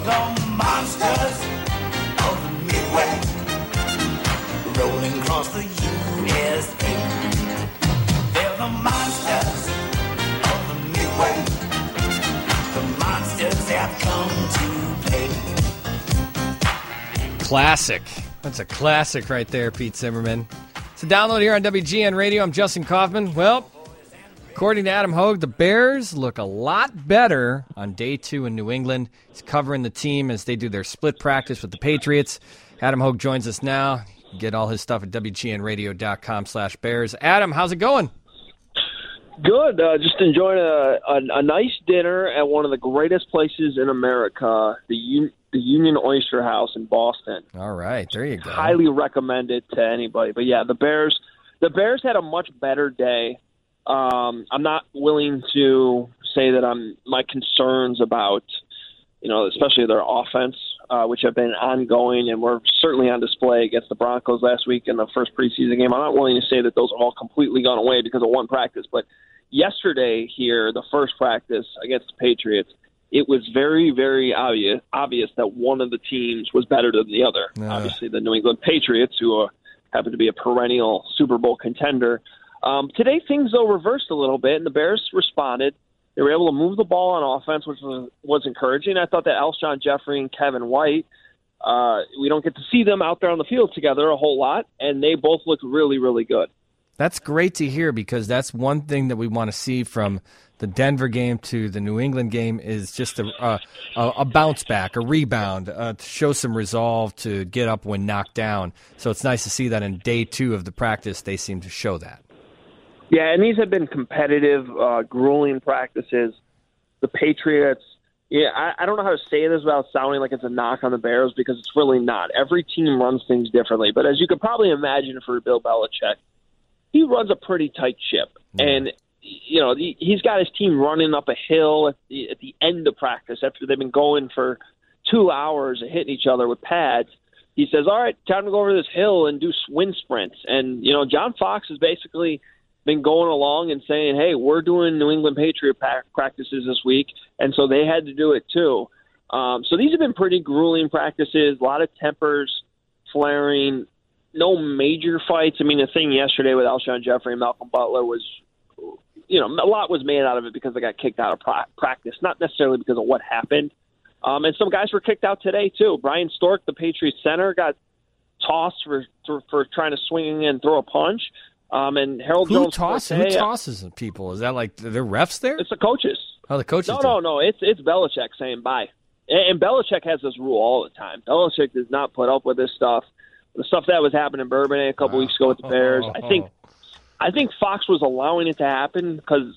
the monsters of the Midwest, rolling across the USA. They're the monsters of the Midwest. The monsters have come to play. Classic. That's a classic right there, Pete Zimmerman. It's a download here on WGN Radio. I'm Justin Kaufman. Well, according to Adam Hogue, the Bears look a lot better on day 2 in New England. He's covering the team as they do their split practice with the Patriots. Adam Hogue joins us now. Get all his stuff at WGNradio.com/Bears. Adam, how's it going? Good. Just enjoying a nice dinner at one of the greatest places in America, the Union Oyster House in Boston. All right, there you go. Highly recommend it to anybody. But yeah, the Bears had a much better day. I'm not willing to say that my concerns about, especially their offense, which have been ongoing and were certainly on display against the Broncos last week in the first preseason game. I'm not willing to say that those have all completely gone away because of one practice. But yesterday here, the first practice against the Patriots, it was very, very obvious that one of the teams was better than the other. Obviously, the New England Patriots, who happen to be a perennial Super Bowl contender. Today, things, though, reversed a little bit, and the Bears responded. They were able to move the ball on offense, which was encouraging. I thought that Alshon Jeffrey and Kevin White, we don't get to see them out there on the field together a whole lot, and they both looked really, really good. That's great to hear because that's one thing that we want to see from the Denver game to the New England game is just a bounce back, a rebound, to show some resolve to get up when knocked down. So it's nice to see that in day 2 of the practice they seem to show that. Yeah, and these have been competitive, grueling practices. The Patriots, I don't know how to say this without sounding like it's a knock on the Bears because it's really not. Every team runs things differently. But as you could probably imagine for Bill Belichick, he runs a pretty tight ship. Yeah. And, he's got his team running up a hill at the end of practice after they've been going for 2 hours and hitting each other with pads. He says, all right, time to go over this hill and do wind sprints. And, John Fox has basically been going along and saying, hey, we're doing New England Patriot practices this week, and so they had to do it too. So these have been pretty grueling practices, a lot of tempers flaring, no major fights. I mean, the thing yesterday with Alshon Jeffrey and Malcolm Butler was, a lot was made out of it because they got kicked out of practice, not necessarily because of what happened. And some guys were kicked out today too. Brian Stork, the Patriots center, got tossed for trying to swing and throw a punch. And Harold Jones. Who tosses people? Is that like they're refs there? It's the coaches. Oh, the coaches. No. It's Belichick saying bye. And Belichick has this rule all the time. Belichick does not put up with this stuff. The stuff that was happening in Bourbonnais a couple weeks ago with the Bears. I think Fox was allowing it to happen because,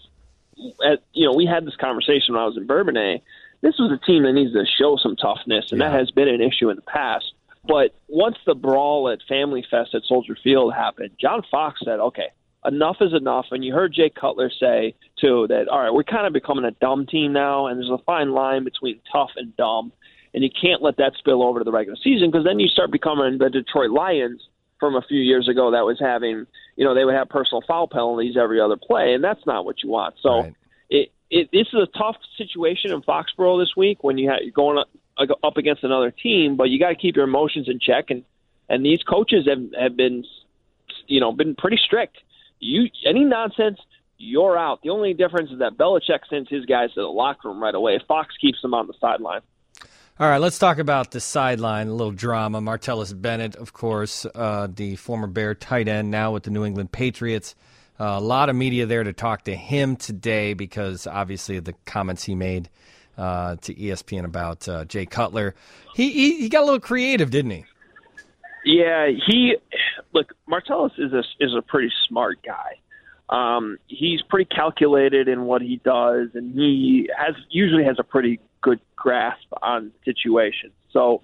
we had this conversation when I was in Bourbonnais. This was a team that needs to show some toughness, and that has been an issue in the past. But once the brawl at Family Fest at Soldier Field happened, John Fox said, okay, enough is enough. And you heard Jay Cutler say, too, that, all right, we're kind of becoming a dumb team now, and there's a fine line between tough and dumb. And you can't let that spill over to the regular season because then you start becoming the Detroit Lions from a few years ago that was having, they would have personal foul penalties every other play, and that's not what you want. So right. This is a tough situation in Foxborough this week when you're going up against another team, but you got to keep your emotions in check. And these coaches have been, been pretty strict. Any nonsense, you're out. The only difference is that Belichick sends his guys to the locker room right away. Fox keeps them on the sideline. All right, let's talk about the sideline, a little drama. Martellus Bennett, of course, the former Bear tight end, now with the New England Patriots. A lot of media there to talk to him today because, obviously, of the comments he made to ESPN about Jay Cutler. He got a little creative, didn't he? Yeah, Martellus is a pretty smart guy. He's pretty calculated in what he does, and he usually has a pretty good grasp on situations. So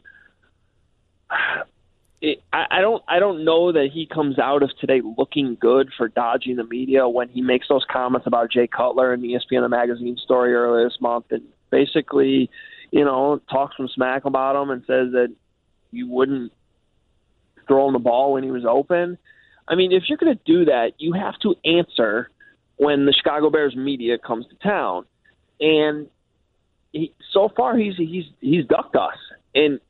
I don't know that he comes out of today looking good for dodging the media when he makes those comments about Jay Cutler in the ESPN The Magazine story earlier this month, and basically, talks some smack about him and says that you wouldn't throw him the ball when he was open. I mean, if you're going to do that, you have to answer when the Chicago Bears media comes to town. And so far he's ducked us, and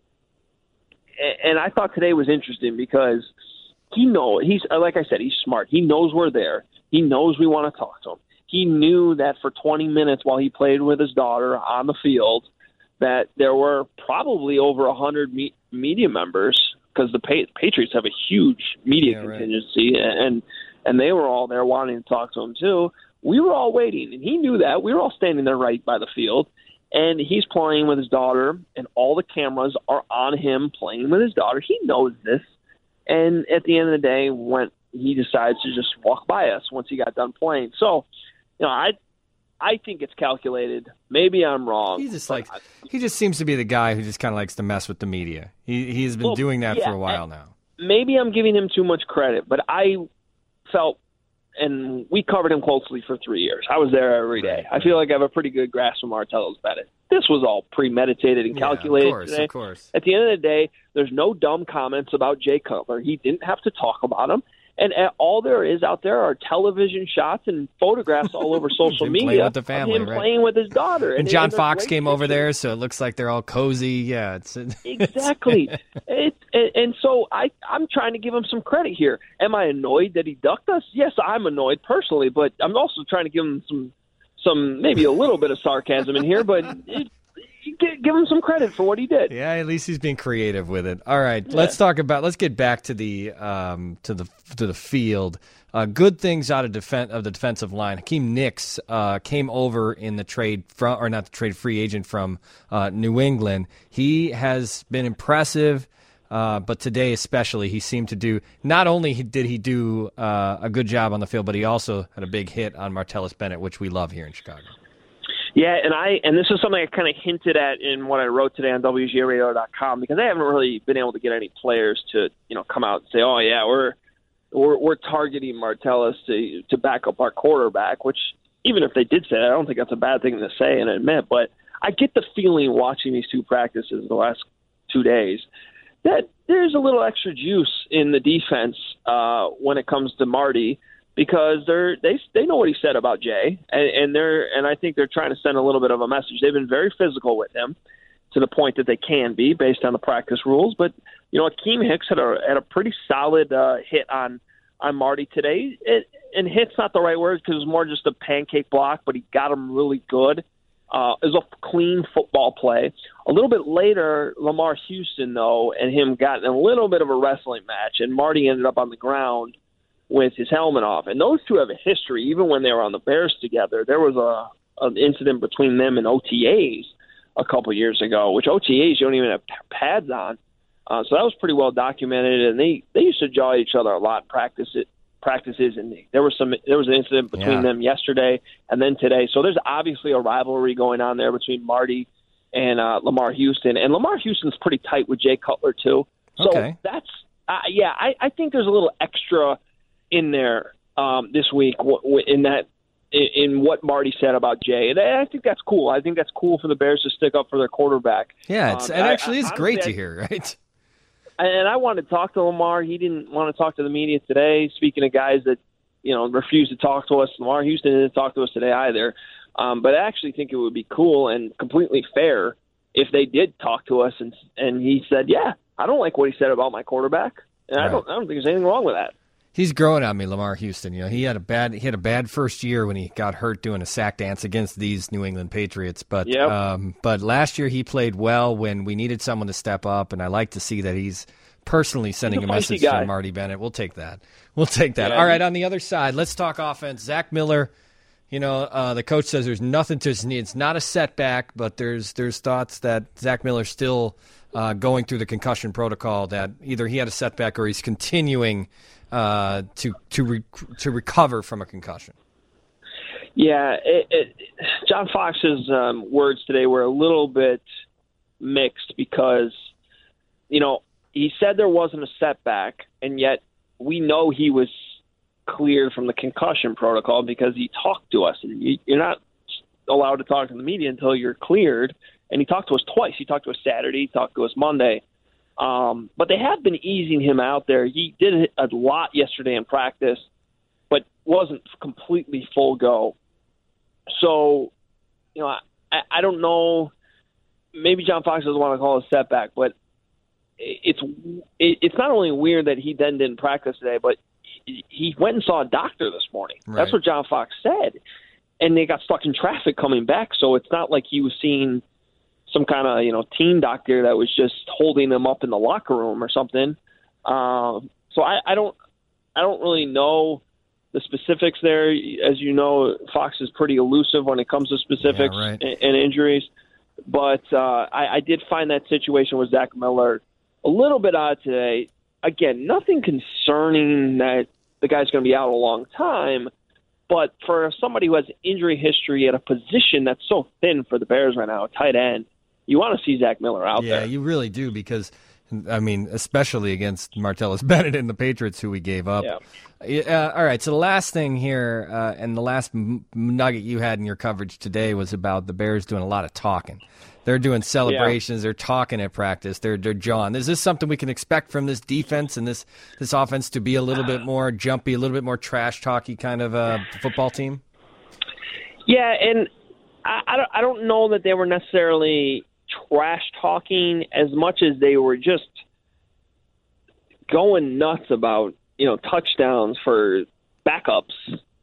I thought today was interesting because he's like I said, he's smart. He knows we're there. He knows we want to talk to him. He knew that for 20 minutes while he played with his daughter on the field, that there were probably over 100 media members because the Patriots have a huge media contingency, and they were all there wanting to talk to him too. We were all waiting, and he knew that. We were all standing there right by the field, and he's playing with his daughter, and all the cameras are on him playing with his daughter. He knows this, and at the end of the day, when he decides to just walk by us once he got done playing. So, I think it's calculated. Maybe I'm wrong. He just seems to be the guy who just kind of likes to mess with the media. He has been doing that for a while now. Maybe I'm giving him too much credit, but I felt, and we covered him closely for 3 years. I was there every day. I feel like I have a pretty good grasp of Martellus Bennett. This was all premeditated and calculated. Of course. At the end of the day, there's no dumb comments about Jay Cutler. He didn't have to talk about him. And all there is out there are television shots and photographs all over social media with the family, of him playing with his daughter. And John Fox came over there, so it looks like they're all cozy. Yeah, exactly. And so I'm trying to give him some credit here. Am I annoyed that he ducked us? Yes, I'm annoyed personally, but I'm also trying to give him some maybe a little bit of sarcasm in here, but give him some credit for what he did. Yeah, at least he's being creative with it. All right, let's get back to the field. Good things out of the defensive line. Hakeem Nicks came over in the free agent from New England. He has been impressive, but today especially, he seemed to do. Not only did he do a good job on the field, but he also had a big hit on Martellus Bennett, which we love here in Chicago. Yeah, and this is something I kind of hinted at in what I wrote today on WGRadio.com, because I haven't really been able to get any players to come out and say, oh yeah, we're targeting Martellus to back up our quarterback. Which, even if they did say that, I don't think that's a bad thing to say and admit. But I get the feeling watching these two practices the last 2 days that there's a little extra juice in the defense when it comes to Marty. Because they know what he said about Jay, and I think they're trying to send a little bit of a message. They've been very physical with him, to the point that they can be based on the practice rules. But Akeem Hicks had a pretty solid hit on Marty today. And hit's not the right word because it was more just a pancake block, but he got him really good. It was a clean football play. A little bit later, Lamar Houston though, and him got in a little bit of a wrestling match, and Marty ended up on the ground with his helmet off. And those two have a history. Even when they were on the Bears together, there was an incident between them and OTAs a couple years ago, which OTAs you don't even have pads on. So that was pretty well documented, and they used to jaw each other a lot in practices, and there was an incident between them yesterday and then today. So there's obviously a rivalry going on there between Marty and Lamar Houston. And Lamar Houston's pretty tight with Jay Cutler too. So that's I think there's a little extra in there this week in what Marty said about Jay. And I think that's cool. I think that's cool for the Bears to stick up for their quarterback. Yeah, it actually is great to hear, right? And I wanted to talk to Lamar. He didn't want to talk to the media today. Speaking of guys that, refuse to talk to us, Lamar Houston didn't talk to us today either. But I actually think it would be cool and completely fair if they did talk to us and he said, yeah, I don't like what he said about my quarterback. And I don't think there's anything wrong with that. He's growing on me, Lamar Houston. He had a bad first year when he got hurt doing a sack dance against these New England Patriots. But but last year he played well when we needed someone to step up, and I like to see that he's personally sending a message to Marty Bennett. We'll take that. Yeah. All right, on the other side, let's talk offense. Zach Miller. The coach says there's nothing to his knee. It's not a setback, but there's thoughts that Zach Miller's still going through the concussion protocol. That either he had a setback or he's continuing to recover from a concussion. Yeah, John Fox's words today were a little bit mixed because, he said there wasn't a setback, and yet we know he was cleared from the concussion protocol because he talked to us. And you're not allowed to talk to the media until you're cleared, and he talked to us twice. He talked to us Saturday, he talked to us Monday. But they have been easing him out there. He did a lot yesterday in practice, but wasn't completely full go. So, I don't know maybe John Fox doesn't want to call it a setback, but it's not only weird that he then didn't practice today, but he went and saw a doctor this morning. Right. That's what John Fox said. And they got stuck in traffic coming back, so it's not like he was seeing some kind of team doctor that was just holding him up in the locker room or something. So I don't really know the specifics there. As you know, Fox is pretty elusive when it comes to specifics and injuries. But I did find that situation with Zach Miller a little bit odd today. Again, nothing concerning that the guy's going to be out a long time. But for somebody who has injury history at a position that's so thin for the Bears right now, a tight end, you want to see Zach Miller out there. Yeah, you really do because, especially against Martellus Bennett and the Patriots who we gave up. Yeah. All right, so the last thing here and the last nugget you had in your coverage today was about the Bears doing a lot of talking. They're doing celebrations. Yeah. They're talking at practice. They're jawing. Is this something we can expect from this defense and this offense to be a little bit more jumpy, a little bit more trash talky kind of football team? Yeah, and I don't know that they were necessarily trash talking as much as they were just going nuts about touchdowns for backups.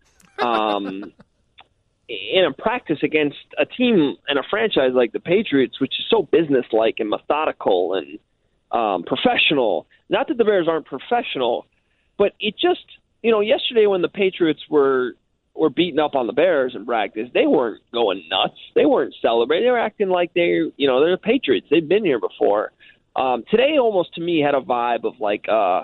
In a practice against a team and a franchise like the Patriots, which is so businesslike and methodical and professional. Not that the Bears aren't professional, but it just, yesterday when the Patriots were beating up on the Bears in practice, they weren't going nuts. They weren't celebrating. They were acting like they're the Patriots. They've been here before. Today almost to me had a vibe of like,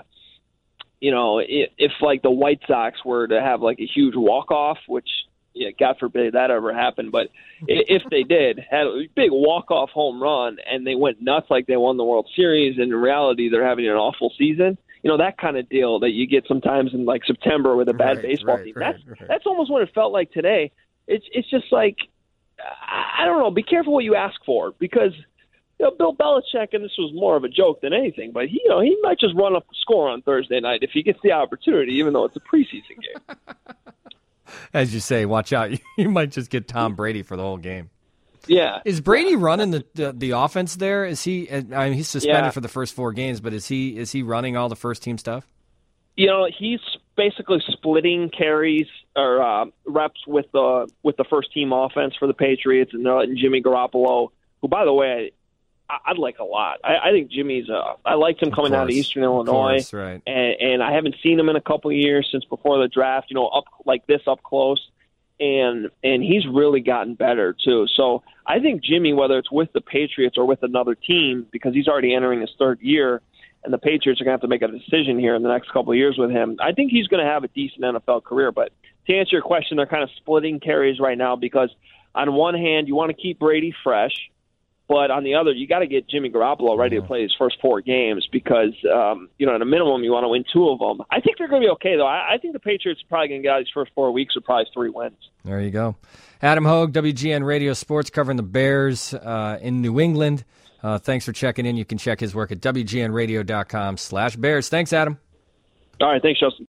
if like the White Sox were to have like a huge walk-off, which, God forbid that ever happened. But if they did, had a big walk-off home run and they went nuts like they won the World Series, and in reality they're having an awful season, that kind of deal that you get sometimes in like September with a bad baseball team. That's almost what it felt like today. It's just like, I don't know, be careful what you ask for, because Bill Belichick, and this was more of a joke than anything, but he might just run up the score on Thursday night if he gets the opportunity, even though it's a preseason game. As you say, watch out. You might just get Tom Brady for the whole game. Yeah. Is Brady running the offense there? Is he? He's suspended for the first 4 games, but is he running all the first team stuff? He's basically splitting carries or reps with the first team offense for the Patriots, and they're letting Jimmy Garoppolo, who, by the way, I'd like a lot. I think Jimmy's. I liked him coming out of Eastern Illinois, course, right. And I haven't seen him in a couple of years since before the draft. Up like this up close, and he's really gotten better too. So I think Jimmy, whether it's with the Patriots or with another team, because he's already entering his 3rd year, and the Patriots are going to have to make a decision here in the next couple of years with him. I think he's going to have a decent NFL career. But to answer your question, they're kind of splitting carries right now because on one hand you want to keep Brady fresh. But on the other, you got to get Jimmy Garoppolo ready to play his first 4 games because, at a minimum, you want to win 2 of them. I think they're going to be okay, though. I think the Patriots are probably going to get out these first 4 weeks with probably 3 wins. There you go. Adam Hogue, WGN Radio Sports, covering the Bears in New England. Thanks for checking in. You can check his work at WGNradio.com/Bears. Thanks, Adam. All right. Thanks, Justin.